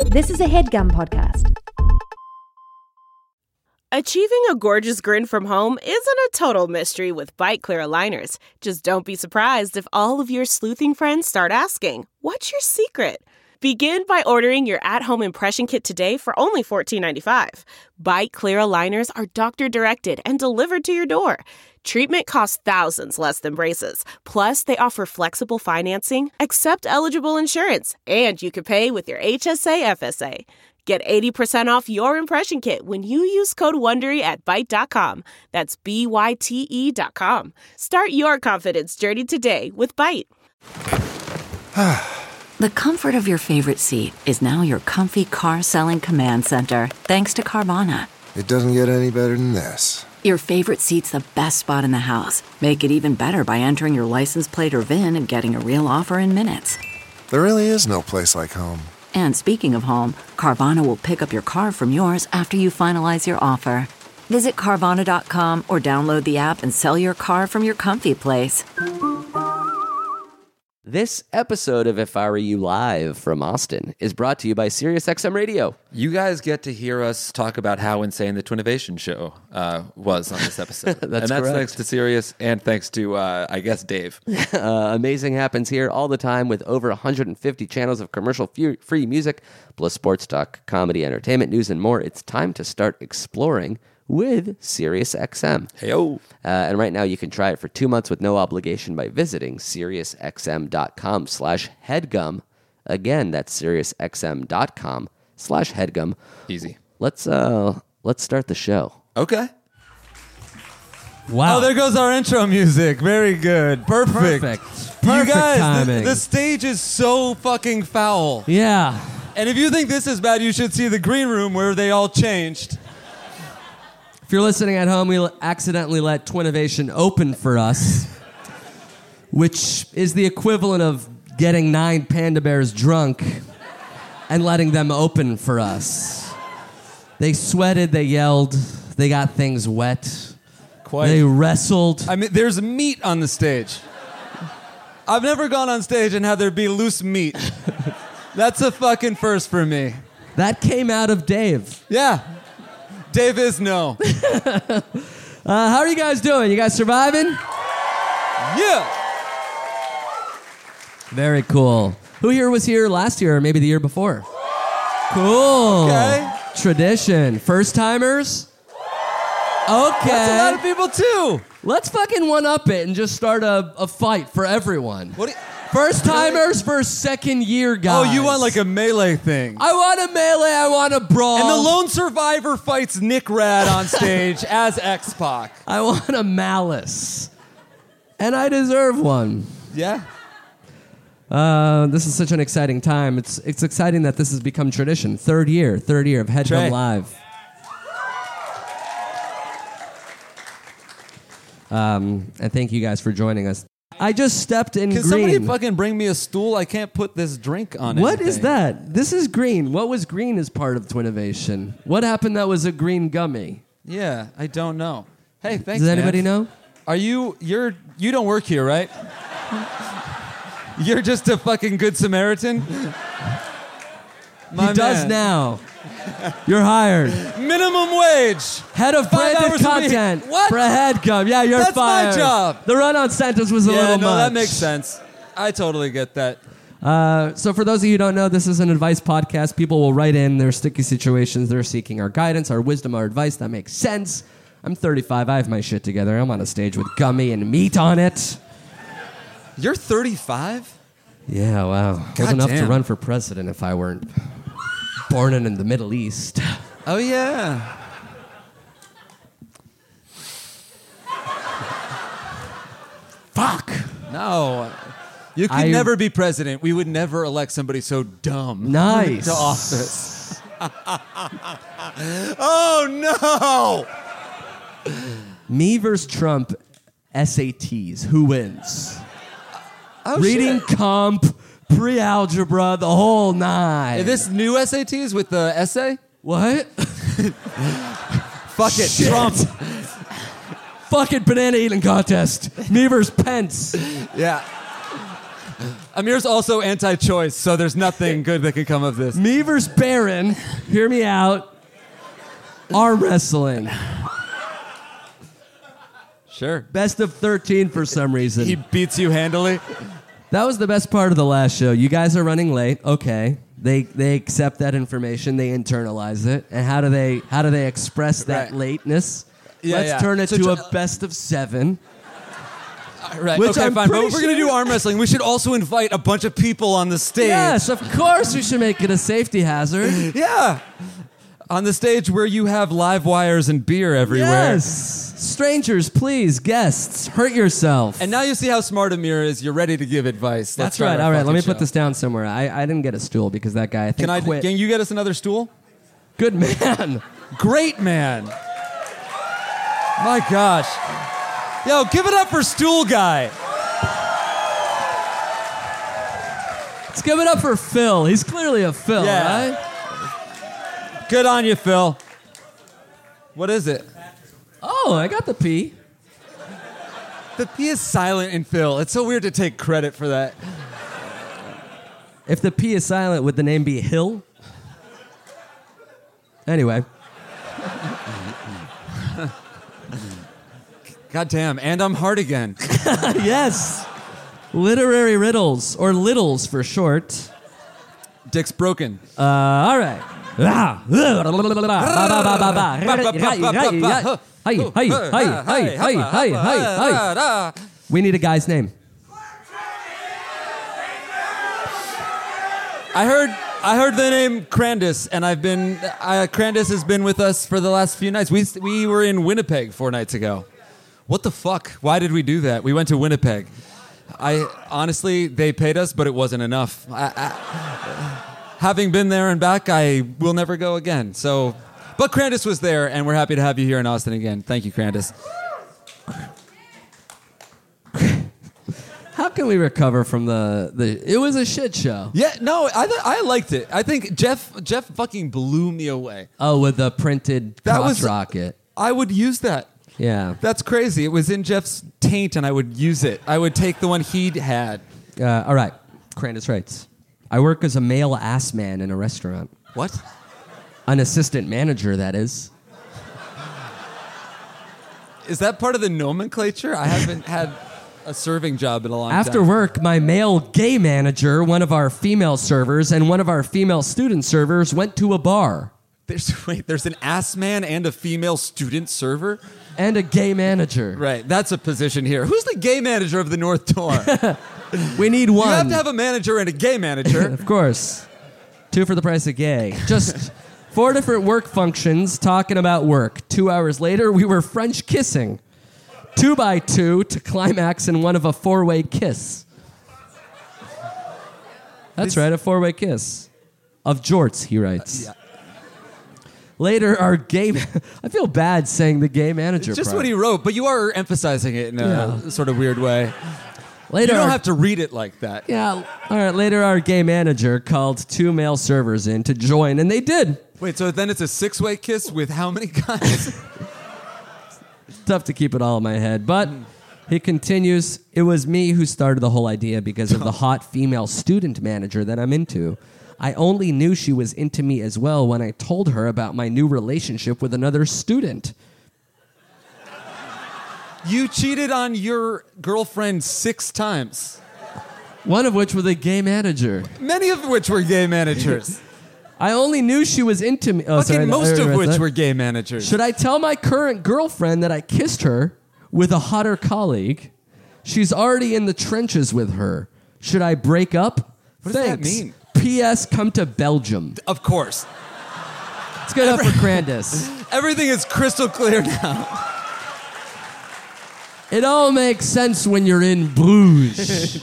This is a HeadGum podcast. Achieving a gorgeous grin from home isn't a total mystery with Byte Clear aligners. Just don't be surprised if all of your sleuthing friends start asking, "What's your secret?" Begin by ordering your at-home impression kit today for only $14.95. Byte Clear aligners are doctor-directed and delivered to your door. Treatment costs thousands less than braces. Plus, they offer flexible financing, accept eligible insurance, and you can pay with your HSA FSA. Get 80% off your impression kit when you use code WONDERY at Byte.com. That's BYTE.com. Start your confidence journey today with Byte. The comfort of your favorite seat is now your comfy car-selling command center, thanks to Carvana. It doesn't get any better than this. Your favorite seat's the best spot in the house. Make it even better by entering your license plate or VIN and getting a real offer in minutes. There really is no place like home. And speaking of home, Carvana will pick up your car from yours after you finalize your offer. Visit Carvana.com or download the app and sell your car from your comfy place. This episode of If I Were You Live from Austin is brought to you by SiriusXM Radio. You guys get to hear us talk about how insane the Twinnovation show was on this episode. That's correct. thanks to Sirius and thanks to, I guess, Dave. Amazing happens here all the time with over 150 channels of commercial-free music, plus sports talk, comedy, entertainment, news, and more. It's time to start exploring with SiriusXM. Hey-o. And right now you can try it for 2 months with no obligation by visiting SiriusXM.com/headgum. Again, that's SiriusXM.com/headgum. Easy. Let's start the show. Okay. Wow. Oh, there goes our intro music. Very good. Perfect. You guys, timing. the stage is so fucking foul. Yeah. And if you think this is bad, you should see the green room where they all changed. If you're listening at home, we accidentally let Twinnovation open for us, which is the equivalent of getting 9 panda bears drunk and letting them open for us. They sweated, they yelled, they got things wet. Quite. They wrestled. I mean, there's meat on the stage. I've never gone on stage and had there be loose meat. That's a fucking first for me. That came out of Dave. Yeah. Dave is no. How are you guys doing? You guys surviving? Yeah. Very cool. Who here was here last year or maybe the year before? Cool. Okay. Tradition. First timers? Okay. That's a lot of people too. Let's fucking one-up it and just start a fight for everyone. What? First timers versus second year guys. Oh, you want like a melee thing? I want a melee, I want a brawl. And the lone survivor fights Nick Rad on stage as X-Pac. I want a malice. And I deserve one. Yeah. This is such an exciting time. It's exciting that this has become tradition. Third year of HeadGum Live. And thank you guys for joining us. I just stepped in Can green. somebody fucking bring me a stool? I can't put this drink on it. What is that? This is green. What was green as part of Twinnovation? What happened that was a green gummy? Yeah, I don't know. Hey, thanks, Does anybody man. know? Are you don't work here, right? You're just a fucking good Samaritan? He does now. You're hired. Minimum wage. Head of 5 branded hours a week. content What? for HeadGum. Yeah, you're That's fired. my job. The run-on sentence was a little much. that makes sense. I totally get that. So for those of you who don't know, this is an advice podcast. People will write in their sticky situations. They're seeking our guidance, our wisdom, our advice. That makes sense. I'm 35. I have my shit together. I'm on a stage with gummy and meat on it. You're 35? Yeah, wow. God Wasn't enough to damn. run for president if I weren't born in the Middle East. Oh, yeah. Fuck. No. You could never be president. We would never elect somebody so dumb Nice. to office. Oh, no. Me versus Trump SATs. Who wins? Oh, Reading shit. comp, pre-algebra, the whole nine. Is this new SATs with the essay? What? Fuck it, Shit. Trump. Fucking banana eating contest. Me versus Pence. Yeah. Amir's also anti-choice, so there's nothing good that could come of this. Me versus Baron. Hear me out. Arm wrestling. Sure. Best of 13 for some reason. He beats you handily. That was the best part of the last show. You guys are running late. Okay. They accept that information. They internalize it. And how do they express that lateness? Let's turn it to a best of 7. Right. Which okay, I'm fine. But pretty if we're going to do arm wrestling, we should also invite a bunch of people on the stage. Yes, of course we should make it a safety hazard. Yeah. On the stage where you have live wires and beer everywhere. Yes. Strangers, please, guests, hurt yourself. And now you see how smart Amir is. You're ready to give advice. That's right. All right, let me put this down somewhere. I didn't get a stool because that guy, I think, quit. Can you get us another stool? Good man. Great man. My gosh. Yo, give it up for Stool Guy. Let's give it up for Phil. He's clearly a Phil, Yeah. right? Good on you, Phil. What is it? Oh, I got the P. The P is silent in Phil. It's so weird to take credit for that. If the P is silent, would the name be Hill? Anyway. God damn, and I'm hard again. Yes. Literary riddles, or littles for short. Dick's broken. All right. We need a guy's name. I heard the name Crandis, and Crandis has been with us for the last few nights. We were in Winnipeg 4 nights ago. What the fuck? Why did we do that? We went to Winnipeg. Honestly, they paid us, but it wasn't enough. Having been there and back, I will never go again. But Crandis was there, and we're happy to have you here in Austin again. Thank you, Crandis. How can we recover from the? It was a shit show. Yeah, no, I liked it. I think Jeff fucking blew me away. Oh, with the printed crotch rocket. I would use that. Yeah. That's crazy. It was in Jeff's taint, and I would use it. I would take the one he'd had. All right. Crandis writes, I work as a male ass man in a restaurant. What? An assistant manager, that is. Is that part of the nomenclature? I haven't had a serving job in a long time. After work, my male gay manager, one of our female servers, and one of our female student servers went to a bar. There's an ass man and a female student server? And a gay manager. Right, that's a position here. Who's the gay manager of the North Door? We need one. You have to have a manager and a gay manager. Of course. 2 for the price of gay. Just 4 different work functions talking about work. 2 hours later, we were French kissing. 2x2 to climax in one of a 4-way kiss. That's right, a 4-way kiss. Of jorts, he writes. Yeah. Later, our gay... I feel bad saying the gay manager It's just part. what he wrote, but you are emphasizing it in a sort of weird way. Later, You don't have to read it like that. Yeah, all right, later our gay manager called 2 male servers in to join, and they did. Wait, so then it's a 6-way kiss with how many guys? Tough to keep it all in my head, but he continues, it was me who started the whole idea because of the hot female student manager that I'm into. I only knew she was into me as well when I told her about my new relationship with another student. You cheated on your girlfriend 6 times. One of which was a gay manager. Many of which were gay managers. I only knew she was into me. Oh, sorry, Most of which that. were gay managers. Should I tell my current girlfriend that I kissed her with a hotter colleague? She's already in the trenches with her. Should I break up? What does that Thanks. mean? P.S. Come to Belgium. Of course. Let's get up for Crandis. Everything is crystal clear now. It all makes sense when you're in Bruges.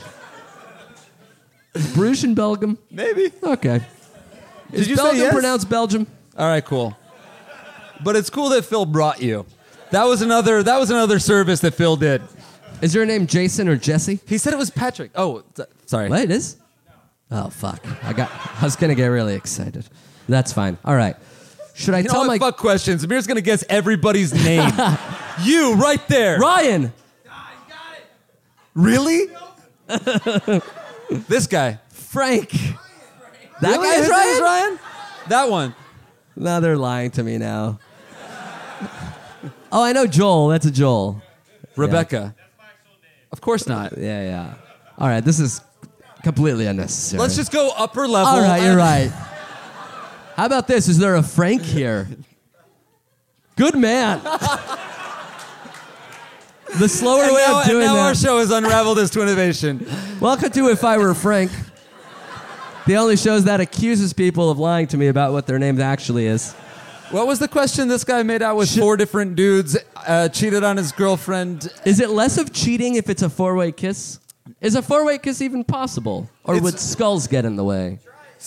Bruges in Belgium? Maybe. Okay. Is you say Belgium yes? pronounced Belgium? All right, cool. But it's cool that Phil brought you. That was another service that Phil did. Is your name Jason or Jesse? He said it was Patrick. Oh, sorry. What, it is? Oh, fuck. I was going to get really excited. That's fine. All right. Should I You know tell what? my... Fuck questions. Amir's going to guess everybody's name. You, right there. Ryan! Really? This guy. Frank. That Really? guy's His Ryan? name's Ryan? That one. No, they're lying to me now. Oh, I know Joel. That's a Joel. Rebecca. Of course not. Yeah. All right, this is completely unnecessary. Let's just go upper level. All right, you're right. How about this? Is there a Frank here? Good man. The slower way of doing and now that. our show has unraveled as Twinnovation. Welcome to If I Were Frank. The only shows that accuses people of lying to me about what their name actually is. What was the question? This guy made out with 4 different dudes, cheated on his girlfriend. Is it less of cheating if it's a 4-way kiss? Is a 4-way kiss even possible? Or would skulls get in the way?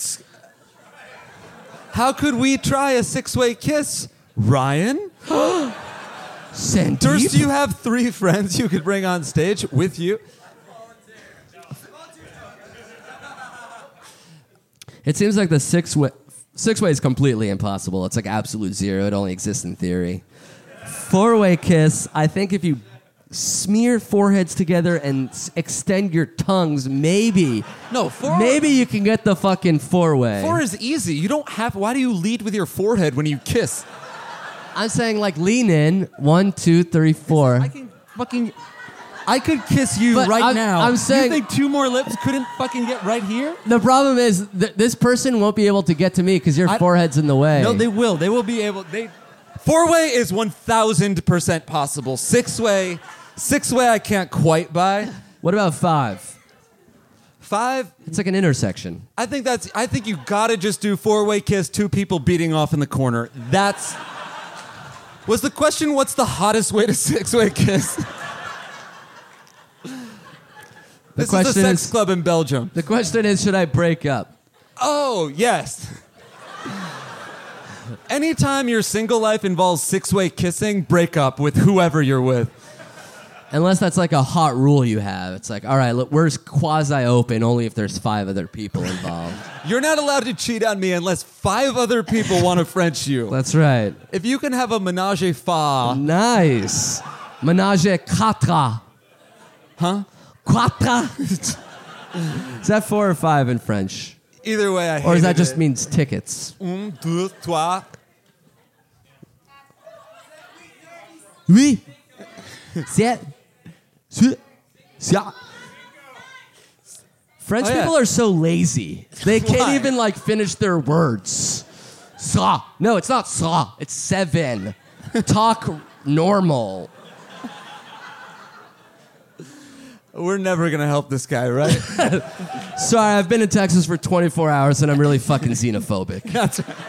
How could we try a 6-way kiss? Ryan? Sandeep? Durst, do you have 3 friends you could bring on stage with you? It seems like the 6-way is completely impossible. It's like absolute zero. It only exists in theory. 4-way kiss, I think if you smear foreheads together and extend your tongues, maybe. No, 4. Maybe you can get the fucking 4-way. 4 is easy. You don't have. Why do you lead with your forehead when you kiss? I'm saying like lean in. 1, 2, 3, 4. I could kiss you But right now. I'm saying- You think 2 more lips couldn't fucking get right here? The problem is this person won't be able to get to me because your forehead's in the way. No, they will. They will be able. 4-way is 1,000% possible. 6-way, I can't quite buy. What about 5? 5, It's like an intersection. I think you gotta just do 4-way kiss, 2 people beating off in the corner. Was the question, what's the hottest way to 6-way kiss? This is a sex club in Belgium. The question is, should I break up? Oh, yes. Anytime your single life involves 6-way kissing, break up with whoever you're with. Unless that's like a hot rule you have. It's like, all right, look, we're quasi-open only if there's 5 other people involved. You're not allowed to cheat on me unless 5 other people want to French you. That's right. If you can have a menage a trois. Nice. Menage a quatre. Huh? Quatre. Is that 4 or 5 in French? Either way, I hate it. Or does that just means tickets? 1, 2, 3. Oui. C'est. French Oh, yeah. people are so lazy. They can't Why? even like finish their words. Ça. No, it's not ça. It's 7. Talk normal. We're never going to help this guy, right? Sorry, I've been in Texas for 24 hours and I'm really fucking xenophobic. That's right.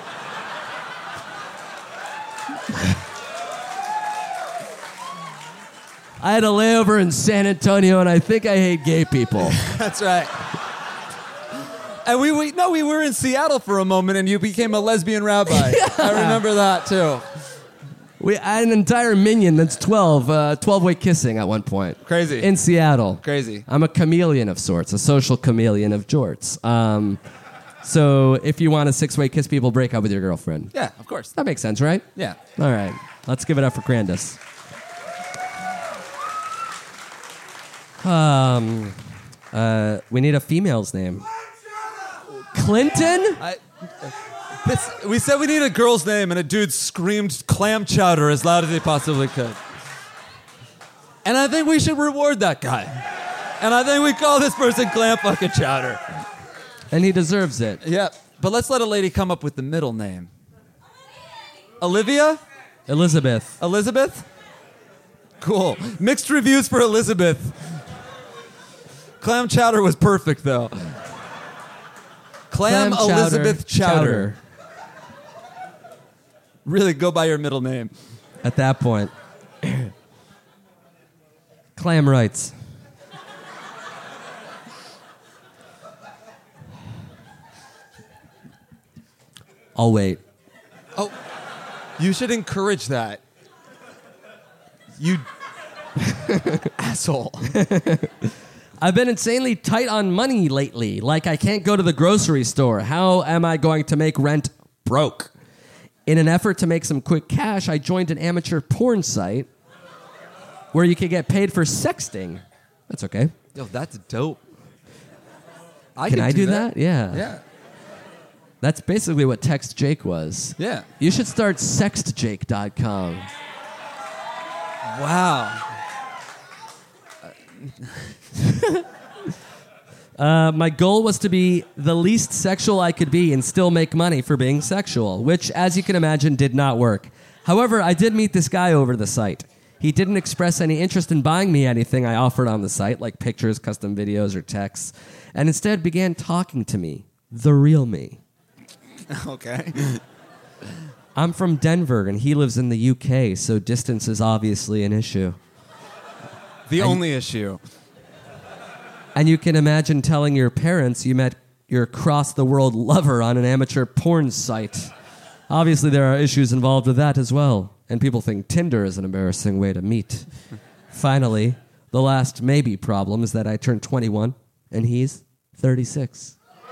I had a layover in San Antonio and I think I hate gay people. That's right. And we were in Seattle for a moment and you became a lesbian rabbi. I remember that too. I had an entire minion that's 12-way kissing at one point. Crazy. In Seattle. Crazy. I'm a chameleon of sorts, a social chameleon of jorts. So if you want a 6-way kiss people, break up with your girlfriend. Yeah, of course. That makes sense, right? Yeah. All right. Let's give it up for Crandus. We need a female's name. Clinton? We said we need a girl's name, and a dude screamed clam chowder as loud as he possibly could. And I think we should reward that guy. And I think we call this person clam fucking chowder. And he deserves it. Yeah, but let's let a lady come up with the middle name. Olivia? Elizabeth. Elizabeth? Cool. Mixed reviews for Elizabeth. Clam chowder was perfect, though. Clam Elizabeth Chowder. Really go by your middle name. At that point. Clam writes. I'll wait. Oh, you should encourage that. You asshole. I've been insanely tight on money lately. Like I can't go to the grocery store. How am I going to make rent broke? In an effort to make some quick cash, I joined an amateur porn site where you can get paid for sexting. That's okay. Yo, that's dope. Can I do that? Yeah. Yeah. That's basically what Text Jake was. Yeah. You should start sextjake.com. Wow. My goal was to be the least sexual I could be and still make money for being sexual, which, as you can imagine, did not work. However, I did meet this guy over the site. He didn't express any interest in buying me anything I offered on the site, like pictures, custom videos, or texts, and instead began talking to me, the real me. Okay. I'm from Denver, and he lives in the UK, so distance is obviously an issue. The only issue. And you can imagine telling your parents you met your cross-the-world lover on an amateur porn site. Obviously, there are issues involved with that as well. And people think Tinder is an embarrassing way to meet. Finally, the last maybe problem is that I turned 21, and he's 36.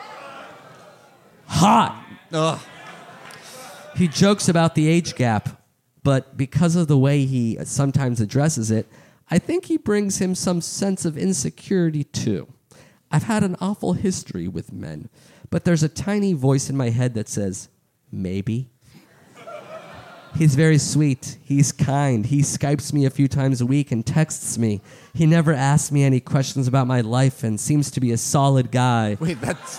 Hot! Ugh. He jokes about the age gap, but because of the way he sometimes addresses it, I think he brings him some sense of insecurity too. I've had an awful history with men, but there's a tiny voice in my head that says, maybe. He's very sweet. He's kind. He Skypes me a few times a week and texts me. He never asks me any questions about my life and seems to be a solid guy. Wait, that's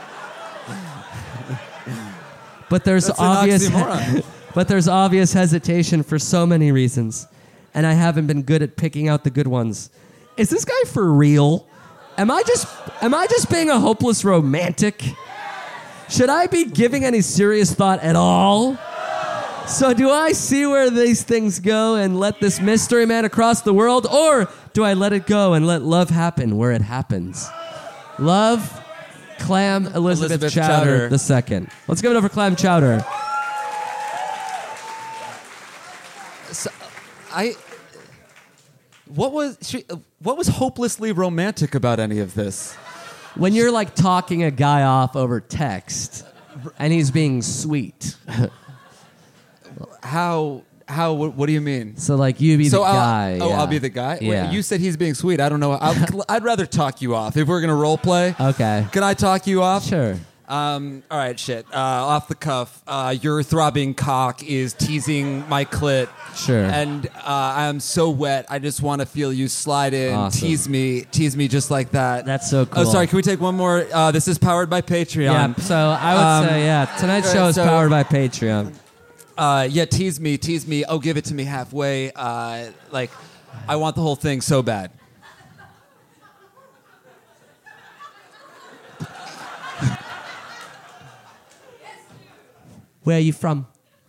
But there's an oxymoron. But there's obvious hesitation for so many reasons, and I haven't been good at picking out the good ones. Is this guy for real? Am I just being a hopeless romantic? Should I be giving any serious thought at all? So do I see where these things go and let this mystery man across the world, or do I let it go and let love happen where it happens? Love, Clam Elizabeth Chowder II. Let's give it up for Clam Chowder. So, what was hopelessly romantic about any of this? When you're like talking a guy off over text and he's being sweet. What do you mean? So like you be the guy. I'll be the guy? Yeah. Wait, you said he's being sweet. I don't know. I'd rather talk you off. If we're going to role play. Okay. Can I talk you off? Sure. All right, shit. Off the cuff, your throbbing cock is teasing my clit. Sure. And I'm so wet. I just want to feel you slide in, Awesome. tease me just like that. That's so cool. Oh, sorry. Can we take one more? This is powered by Patreon. Yeah, so I would say, tonight's show is powered by Patreon. Tease me. Oh, give it to me halfway. I want the whole thing so bad. Where are you from?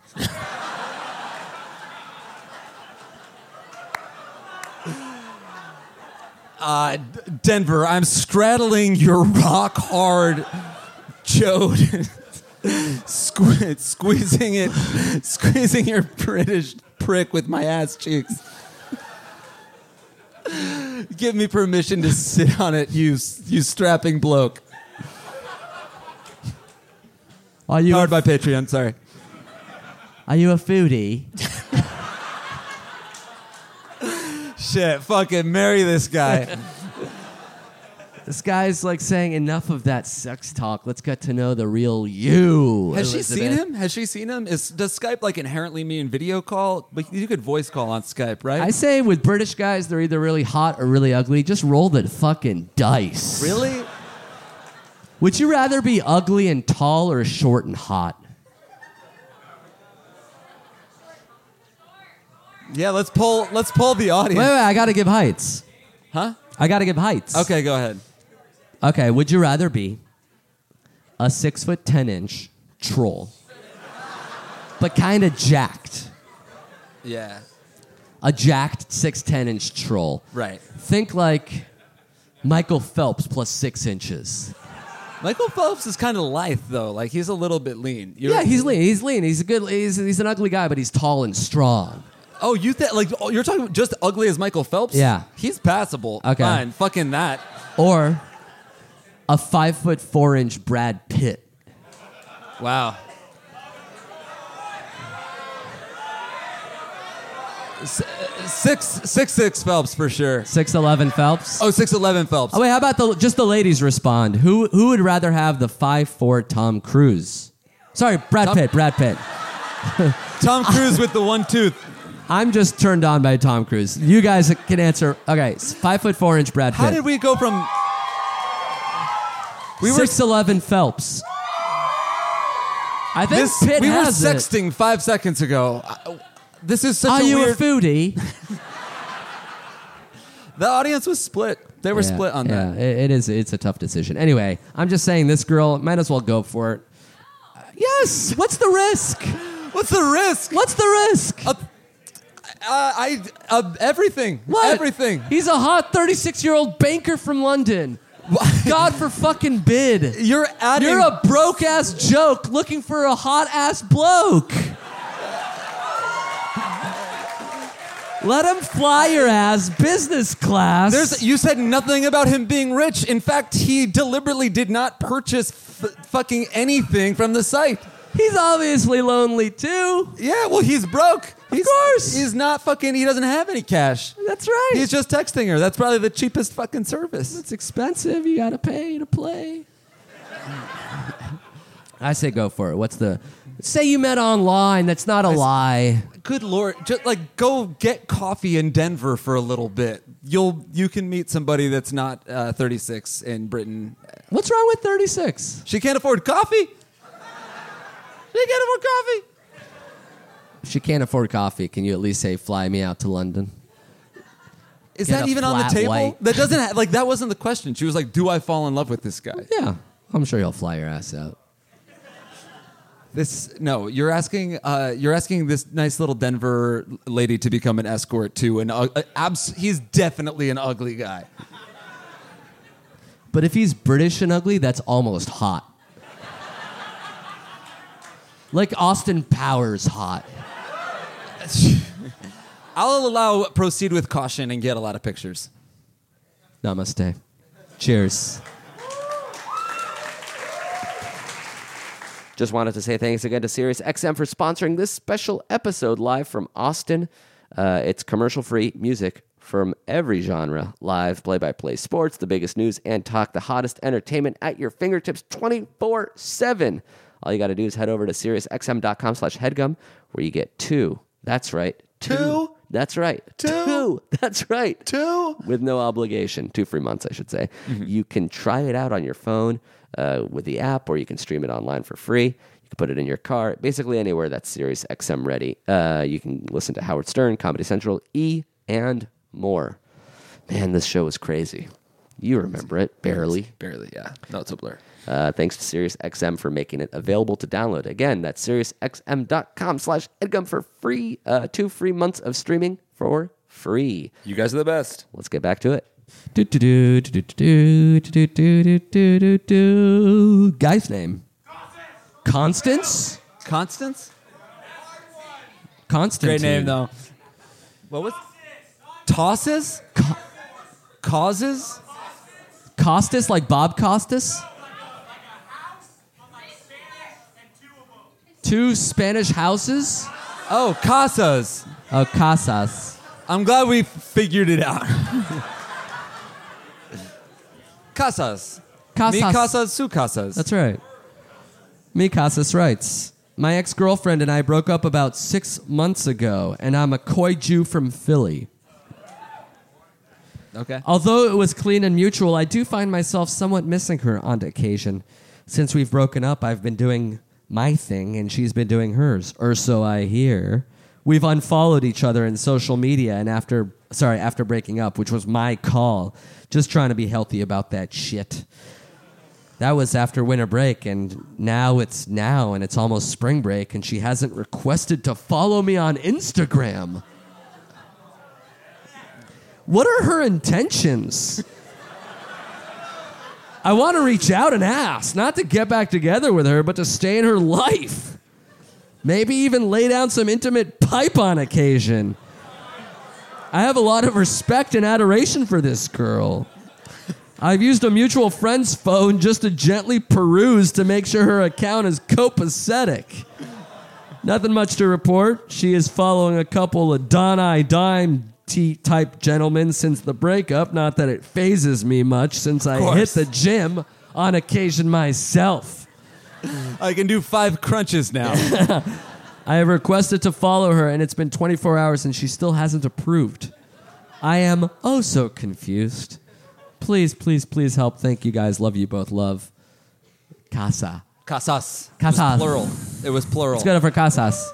Denver, I'm straddling your rock hard chode. Squeezing your British prick with my ass cheeks. Give me permission to sit on it, you strapping bloke. Powered by Patreon, sorry. Are you a foodie? Shit, fucking marry this guy. This guy's like saying enough of that sex talk. Let's get to know the real you. Has Elizabeth. she seen him? Does Skype like inherently mean video call? But you could voice call on Skype, right? I say with British guys, they're either really hot or really ugly. Just roll the fucking dice. Really? Would you rather be ugly and tall or short and hot? Yeah, let's poll the audience. Wait, I gotta give heights. Huh? I gotta give heights. Okay, go ahead. Okay, would you rather be a 6'10" troll, but kind of jacked? Yeah. A jacked 6'10" troll. Right. Think like Michael Phelps plus 6 inches. Michael Phelps is kind of lithe though. Like he's a little bit lean. Yeah, he's lean. He's lean. He's an ugly guy, but he's tall and strong. Oh, you're talking about just ugly as Michael Phelps? Yeah. He's passable. Okay. Fine. Fucking that. Or a 5'4" Brad Pitt. Wow. 6'6" Phelps for sure. 6'11" Phelps. Oh, 6'11" Phelps. Oh wait, how about just the ladies respond? Who would rather have the 5'4" Tom Cruise? Sorry, Brad Pitt. Tom Cruise with the one tooth. I'm just turned on by Tom Cruise. You guys can answer. Okay, 5'4" Brad Pitt. How did we go from? 6'11" Phelps. I think Pitt we were has it. sexting 5 seconds ago. This is such Are a you weird. a foodie? The audience was split. They were split on that. Yeah, it is. It's a tough decision. Anyway, I'm just saying this girl might as well go for it. Yes. What's the risk? What's the risk? What's the risk? Everything. What? Everything. He's a hot 36-year-old banker from London. God for fucking bid. You're a broke ass joke looking for a hot ass bloke. Let him fly your ass business class. You said nothing about him being rich. In fact, he deliberately did not purchase fucking anything from the site. He's obviously lonely too. Yeah, well, he's broke. Of course. He's not fucking, he doesn't have any cash. That's right. He's just texting her. That's probably the cheapest fucking service. It's expensive. You gotta pay to play. I say go for it. Say you met online. That's not a lie. Good Lord. Just go get coffee in Denver for a little bit. You can meet somebody that's not 36 in Britain. What's wrong with 36? She can't afford coffee. She can't afford coffee. If she can't afford coffee, can you at least say fly me out to London? Is Get that a even on the flat table? white. That doesn't that wasn't the question. She was like, "Do I fall in love with this guy?" Yeah, I'm sure he'll fly your ass out. You're asking this nice little Denver lady to become an escort to he's definitely an ugly guy. But if he's British and ugly, that's almost hot. Like Austin Powers hot. I'll allow proceed with caution and get a lot of pictures. Namaste. Cheers. Just wanted to say thanks again to SiriusXM for sponsoring this special episode live from Austin. It's commercial-free music from every genre, live play-by-play sports, the biggest news and talk, the hottest entertainment at your fingertips 24/7. All you got to do is head over to SiriusXM.com/headgum, where you get two. That's right. Two. That's right. Two. That's right. Two. With no obligation. 2 free months, I should say. Mm-hmm. You can try it out on your phone with the app, or you can stream it online for free. You can put it in your car, basically anywhere that's SiriusXM ready. You can listen to Howard Stern, Comedy Central, E, and more. Man, this show is crazy. You remember it, barely. Barely, yeah. No, it's a blur. Thanks to SiriusXM for making it available to download. Again, that's SiriusXM.com/Edgum for free. 2 free months of streaming for free. You guys are the best. Let's get back to it. Guy's name. Constance? Constance? Constantine. Great name, though. What was Tosses? Causes? Costas, like Bob Costas? 2 Spanish houses? Oh, casas. Oh, casas. I'm glad we figured it out. Casas. Casas. Mi casas, su casas. That's right. Mi Casas writes, my ex-girlfriend and I broke up about 6 months ago, and I'm a coy Jew from Philly. Okay. Although it was clean and mutual, I do find myself somewhat missing her on occasion. Since we've broken up, I've been doing my thing, and she's been doing hers, or so I hear. We've unfollowed each other in social media, and after breaking up, which was my call, just trying to be healthy about that shit. That was after winter break, and now it's almost spring break, and she hasn't requested to follow me on Instagram. What are her intentions? I want to reach out and ask, not to get back together with her, but to stay in her life. Maybe even lay down some intimate pipe on occasion. I have a lot of respect and adoration for this girl. I've used a mutual friend's phone just to gently peruse to make sure her account is copacetic. Nothing much to report. She is following a couple of Don-I Dime type gentlemen since the breakup. Not that it phases me much since I hit the gym on occasion myself. I can do 5 crunches now. I have requested to follow her, and it's been 24 hours and she still hasn't approved. I am oh so confused. Please, please, please help. Thank you guys. Love you both. Love. Casa. Casas. Casas. It was plural. Let's go for Casas.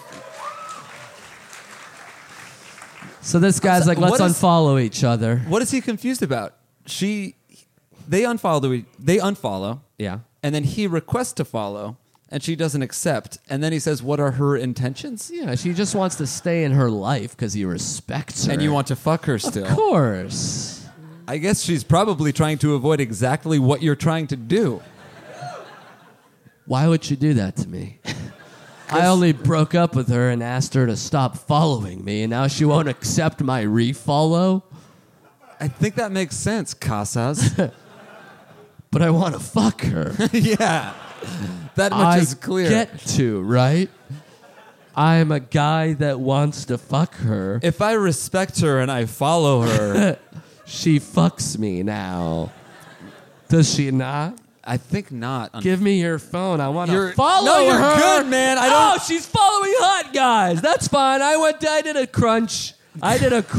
So this guy's like, let's unfollow each other. What is he confused about? They unfollow. Yeah. And then he requests to follow, and she doesn't accept. And then he says, what are her intentions? Yeah, she just wants to stay in her life because he respects her. And you want to fuck her still. Of course. I guess she's probably trying to avoid exactly what you're trying to do. Why would she do that to me? I only broke up with her and asked her to stop following me, and now she won't accept my refollow? I think that makes sense, Casas. But I want to fuck her. Yeah. That much is clear. I get to, right? I'm a guy that wants to fuck her. If I respect her and I follow her... She fucks me now. Does she not? I think not. Give me your phone. I want to follow No, you're her. good, man. Oh, she's following hot guys. That's fine. I did a crunch. I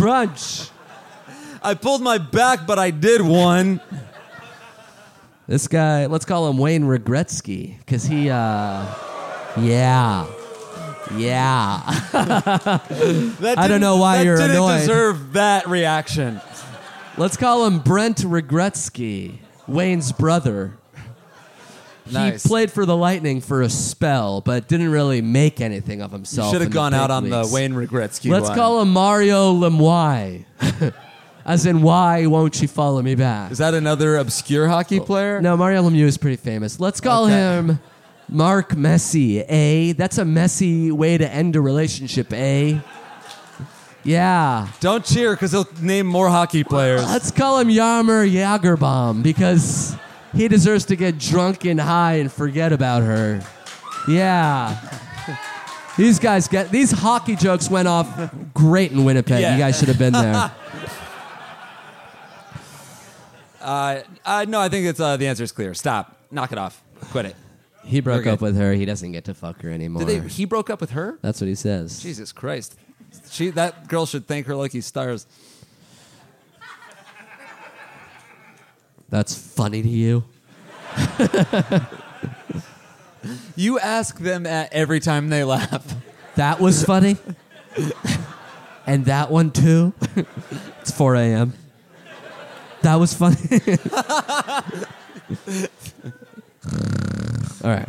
pulled my back, but I did one. This guy, let's call him Wayne Regretsky, because he, yeah. I don't know why you're annoyed. That didn't deserve that reaction. Let's call him Brent Regretsky, Wayne's brother. Nice. He played for the Lightning for a spell, but didn't really make anything of himself. Should have in the gone big out on leagues. the Wayne Regretsky Let's one. call him Mario Lemoy. As in, why won't she follow me back? Is that another obscure hockey player? No, Mario Lemieux is pretty famous. Let's call him Mark Messi, eh? That's a messy way to end a relationship, eh? Yeah. Don't cheer, because he'll name more hockey players. Let's call him Yarmer Jagerbaum, because he deserves to get drunk and high and forget about her. Yeah. These hockey jokes went off great in Winnipeg. Yeah. You guys should have been there. No, I think it's the answer is clear. Stop. Knock it off. Quit it. He broke Okay. up with her. He doesn't get to fuck her anymore. He broke up with her? That's what he says. Jesus Christ. That girl should thank her lucky stars. That's funny to you? You ask them every time they laugh. That was funny? And that one too? It's 4 a.m. That was funny. All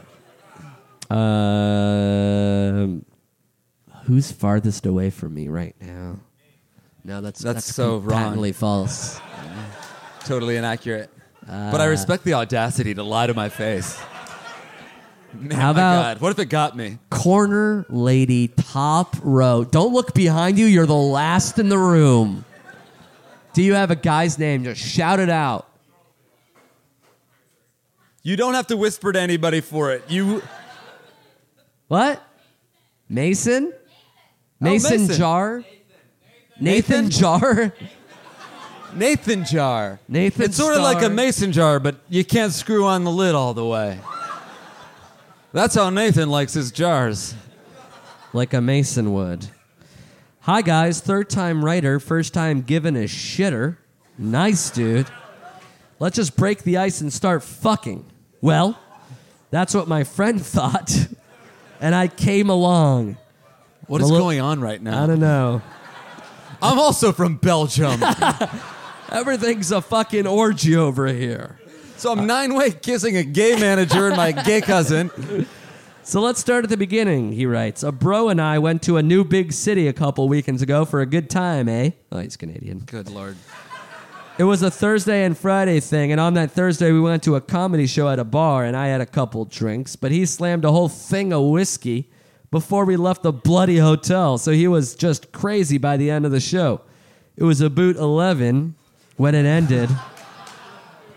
right. Who's farthest away from me right now? No, that's so wrong. patently false. Totally inaccurate. But I respect the audacity to lie to my face. Man, How my about- God. What if it got me? Corner lady, top row. Don't look behind you. You're the last in the room. Do you have a guy's name? Just shout it out. You don't have to whisper to anybody for it. What? Mason? Mason Mason. Jar? Nathan Jar? Nathan jar. Nathan It's sort of like a Star. mason jar, but you can't screw on the lid all the way. That's how Nathan likes his jars. Like a Mason would. Hi, guys. Third-time writer, first-time given a shitter. Nice, dude. Let's just break the ice and start fucking. Well, that's what my friend thought, and I came along. What is going on right now? I don't know. I'm also from Belgium. Everything's a fucking orgy over here. So I'm 9-way kissing a gay manager and my gay cousin. So let's start at the beginning, he writes. A bro and I went to a new big city a couple weekends ago for a good time, eh? Oh, he's Canadian. Good Lord. It was a Thursday and Friday thing, and on that Thursday we went to a comedy show at a bar, and I had a couple drinks, but he slammed a whole thing of whiskey before we left the bloody hotel, so he was just crazy by the end of the show. It was about 11 when it ended.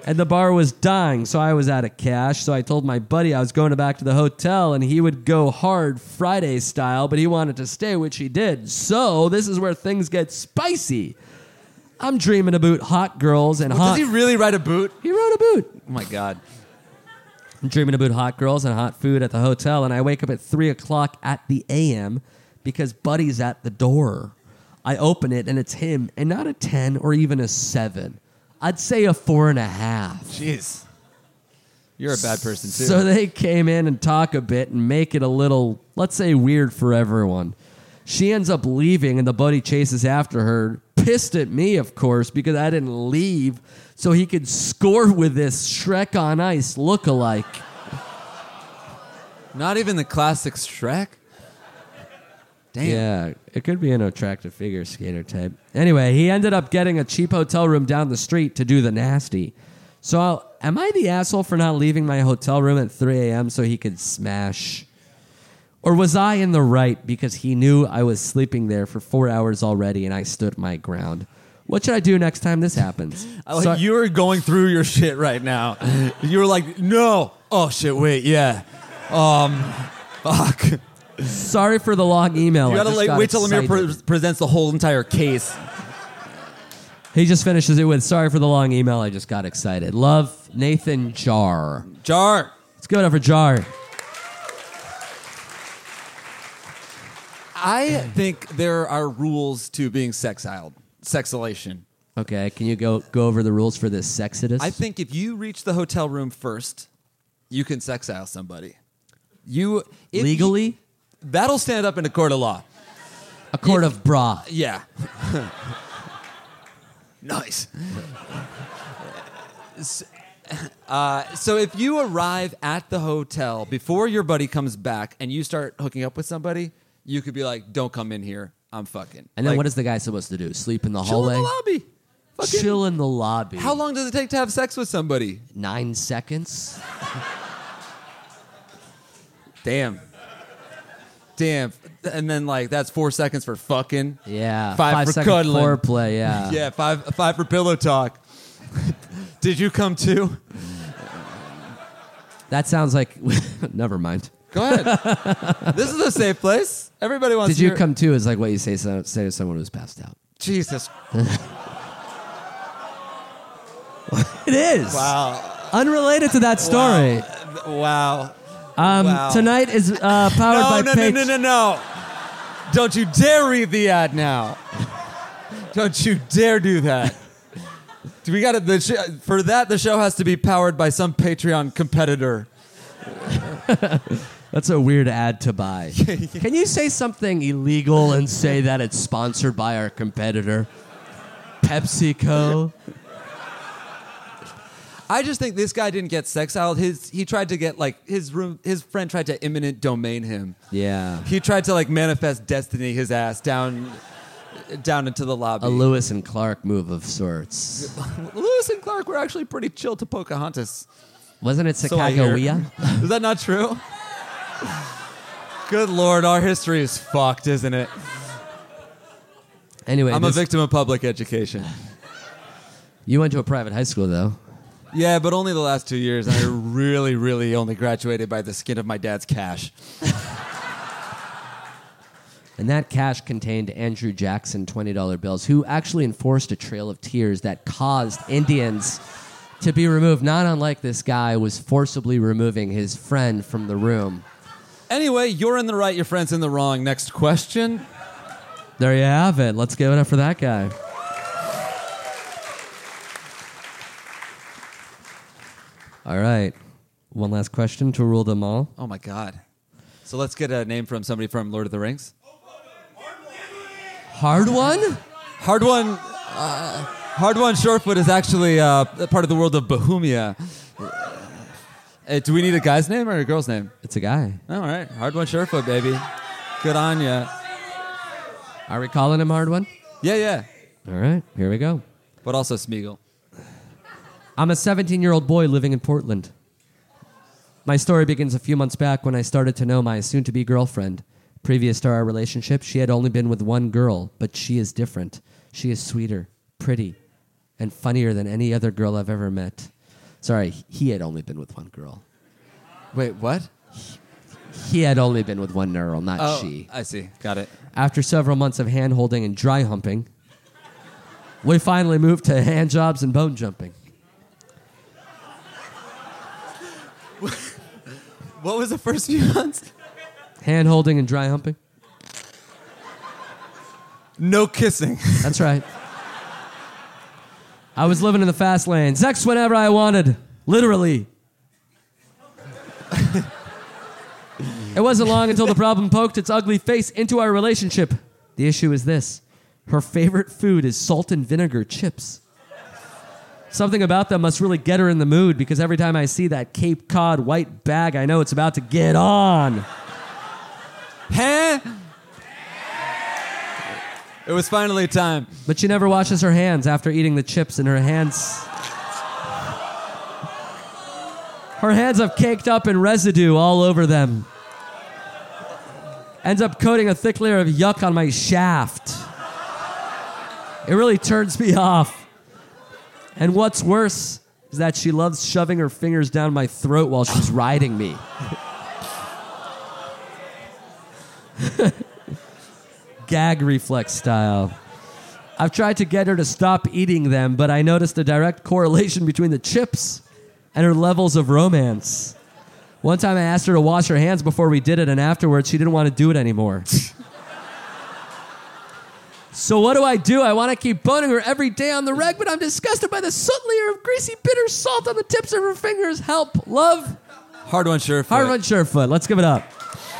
And the bar was dying, so I was out of cash. So I told my buddy I was going back to the hotel, and he would go hard Friday style, but he wanted to stay, which he did. So this is where things get spicy. I'm dreaming about hot girls and hot... Does he really write a boot? He wrote a boot. Oh, my God. I'm dreaming about hot girls and hot food at the hotel, and I wake up at 3 o'clock at the a.m. because Buddy's at the door. I open it, and it's him, and not a 10 or even a 7. I'd say a 4.5. Jeez. You're a bad person, too. So they came in and talk a bit and make it a little, let's say, weird for everyone. She ends up leaving, and the buddy chases after her, pissed at me, of course, because I didn't leave so he could score with this Shrek on Ice lookalike. Not even the classic Shrek? Damn. Yeah, it could be an attractive figure skater type. Anyway, he ended up getting a cheap hotel room down the street to do the nasty. So am I the asshole for not leaving my hotel room at 3 a.m. so he could smash? Or was I in the right because he knew I was sleeping there for 4 hours already and I stood my ground? What should I do next time this happens? You were going through your shit right now. You were like, no. Oh, shit, wait, yeah. Fuck. Sorry for the long email. You gotta wait till Amir presents the whole entire case. He just finishes it with, sorry for the long email. I just got excited. Love, Nathan Jar. Jar. Let's give it up for Jar. I think there are rules to being sexilation. Okay, can you go over the rules for this sexodus? I think if you reach the hotel room first, you can sexile somebody. Legally? That'll stand up in a court of law. A court of bra. Yeah. Nice. So if you arrive at the hotel before your buddy comes back and you start hooking up with somebody, you could be like, don't come in here. I'm fucking. And then what is the guy supposed to do? Sleep in the chill hallway? in the lobby. Fucking, chill in the lobby. How long does it take to have sex with somebody? 9 seconds? Damn. And then that's 4 seconds for fucking. Yeah. 5 for second cuddling. foreplay, yeah. Yeah, five for pillow talk. Did you come too? That sounds like... Never mind. Go ahead. This is a safe place. Everybody wants Did to you hear- come to is like what you say to someone who's passed out. Jesus. It is. Wow. Unrelated to that story. Wow. Tonight is powered by No. Don't you dare read the ad now. Don't you dare do that. We got for that. The show has to be powered by some Patreon competitor. That's a weird ad to buy. Can you say something illegal and say that it's sponsored by our competitor, PepsiCo? I just think this guy didn't get sexiled. He tried to get his friend tried to eminent domain him. Yeah. He tried to manifest destiny his ass down into the lobby. A Lewis and Clark move of sorts. Lewis and Clark were actually pretty chill to Pocahontas. Wasn't it So I hear. Sacagawea? Is that not true? Good Lord, our history is fucked, isn't it? Anyway, I'm a victim of public education. You went to a private high school, though. Yeah, but only the last 2 years, and I really, really only graduated by the skin of my dad's cash. And that cash contained Andrew Jackson $20 bills, who actually enforced a trail of tears that caused Indians to be removed. Not unlike this guy was forcibly removing his friend from the room. Anyway, you're in the right, your friend's in the wrong. Next question. There you have it. Let's give it up for that guy. All right. One last question to rule them all. Oh, my God. So let's get a name from somebody from Lord of the Rings. Hard one? Hard one Shorefoot is actually part of the world of Bohemia. Do we need a guy's name or a girl's name? It's a guy. All right. Hard one Shorefoot, baby. Good on ya. Are we calling him Hard One? Yeah. All right. Here we go. But also Smeagol. I'm a 17-year-old boy living in Portland. My story begins a few months back when I started to know my soon-to-be girlfriend. Previous to our relationship, she had only been with one girl, but she is different. She is sweeter, pretty, and funnier than any other girl I've ever met. Sorry, he had only been with one girl. Wait, what? He had only been with one girl, not she. I see. Got it. After several months of hand-holding and dry humping, we finally moved to hand jobs and bone jumping. What was the first few months? Hand-holding and dry humping. No kissing. That's right. I was living in the fast lane. Sex whenever I wanted. Literally. It wasn't long until the problem poked its ugly face into our relationship. The issue is this. Her favorite food is salt and vinegar chips. Something about them must really get her in the mood because every time I see that Cape Cod white bag, I know it's about to get on. Huh? It was finally time. But she never washes her hands after eating the chips, and her hands have caked up in residue all over them. Ends up coating a thick layer of yuck on my shaft. It really turns me off. And what's worse is that she loves shoving her fingers down my throat while she's riding me. Gag reflex style. I've tried to get her to stop eating them, but I noticed a direct correlation between the chips and her levels of romance. One time I asked her to wash her hands before we did it, and afterwards she didn't want to do it anymore. So what do? I want to keep boning her every day on the reg, but I'm disgusted by the soot layer of greasy, bitter salt on the tips of her fingers. Help. Love. Hard one, Surefoot. Hard one, Surefoot. Let's give it up.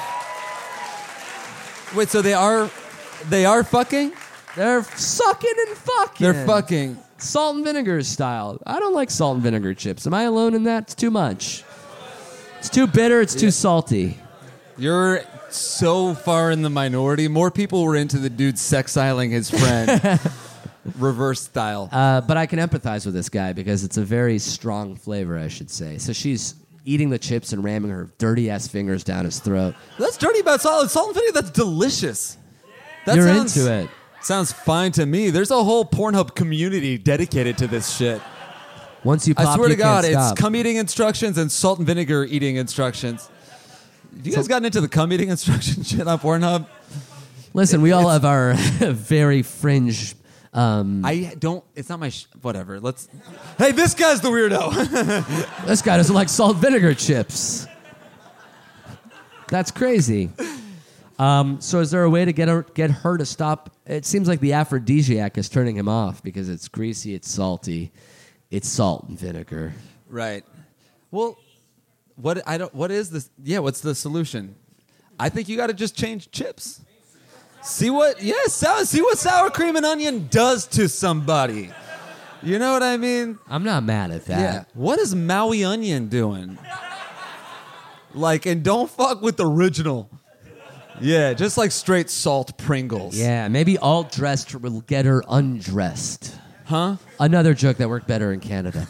Wait, so they are fucking? They're sucking and fucking. They're fucking. Salt and vinegar style. I don't like salt and vinegar chips. Am I alone in that? It's too much. It's too bitter. It's too salty. You're so far in the minority. More people were into the dude sexiling his friend. Reverse style. But I can empathize with this guy because it's a very strong flavor, I should say. So she's eating the chips and ramming her dirty-ass fingers down his throat. That's dirty about salt. Salt and vinegar, that's delicious. You're into it. Sounds fine to me. There's a whole Pornhub community dedicated to this shit. Once you pop, I swear you to God, can't stop. it's cum eating instructions and salt and vinegar eating instructions. Have you guys gotten into the cum eating instruction shit on Pornhub? Listen, we all have our very fringe... I don't... It's not my... whatever. Let's... Hey, this guy's the weirdo. This guy doesn't like salt vinegar chips. That's crazy. So is there a way to get her to stop? It seems like the aphrodisiac is turning him off because it's greasy, it's salty, it's salt and vinegar. Right. Well, what is this? Yeah, what's the solution? I think you got to just change chips. See what sour cream and onion does to somebody. You know what I mean? I'm not mad at that. Yeah. What is Maui onion doing? And don't fuck with the original. Yeah, just like straight salt Pringles. Yeah, maybe all dressed will get her undressed. Huh? Another joke that worked better in Canada.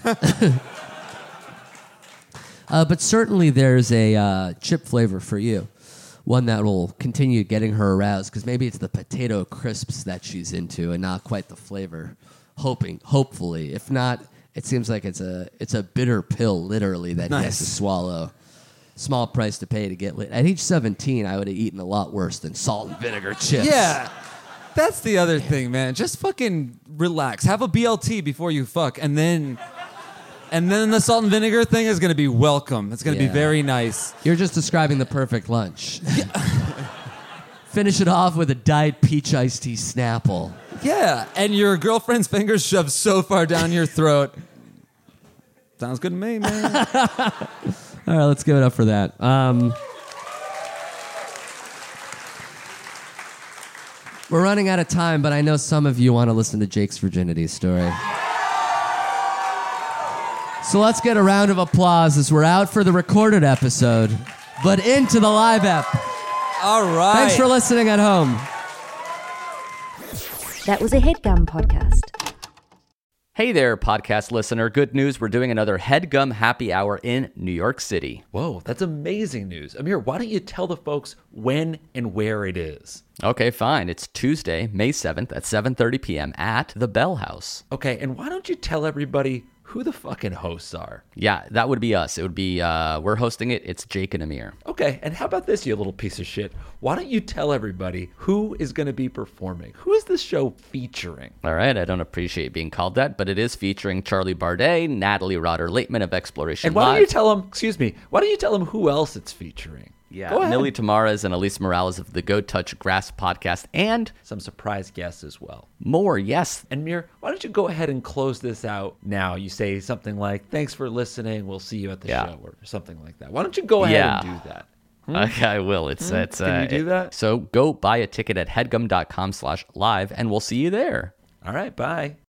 But certainly there's a chip flavor for you. One that will continue getting her aroused, because maybe it's the potato crisps that she's into and not quite the flavor. Hopefully. If not, it seems like it's a bitter pill, literally, that he has to swallow. Small price to pay to get lit. At age 17, I would have eaten a lot worse than salt and vinegar chips. Yeah. That's the other thing, man. Just fucking relax. Have a BLT before you fuck, and then the salt and vinegar thing is going to be welcome. It's going to be very nice. You're just describing the perfect lunch. Finish it off with a Diet Peach iced tea Snapple. Yeah, and your girlfriend's fingers shoved so far down your throat. Sounds good to me, man. All right, let's give it up for that. We're running out of time, but I know some of you want to listen to Jake's virginity story. So let's get a round of applause as we're out for the recorded episode, but into the live app. All right. Thanks for listening at home. That was a HeadGum podcast. Hey there, podcast listener. Good news. We're doing another HeadGum Happy Hour in New York City. Whoa, that's amazing news. Amir, why don't you tell the folks when and where it is? Okay, fine. It's Tuesday, May 7th at 7:30 p.m. at the Bell House. Okay, and why don't you tell everybody who the fucking hosts are. Yeah, that would be us. It would be, we're hosting it. It's Jake and Amir. Okay, and how about this, you little piece of shit? Why don't you tell everybody who is going to be performing? Who is this show featuring? All right, I don't appreciate being called that, but it is featuring Charlie Bardet, Natalie Rotter-Lateman of Exploration And why Live. don't you tell them, why don't you tell them who else it's featuring? Yeah, Go ahead. Millie Tamares and Elise Morales of the Go Touch Grass podcast, and Some surprise guests as well. more, yes. And Mir, why don't you go ahead and close this out now? You say something like, thanks for listening. We'll see you at the show or something like that. Why don't you go ahead and do that? Okay, I will. Can you do that? So go buy a ticket at headgum.com/live, and we'll see you there. All right, bye.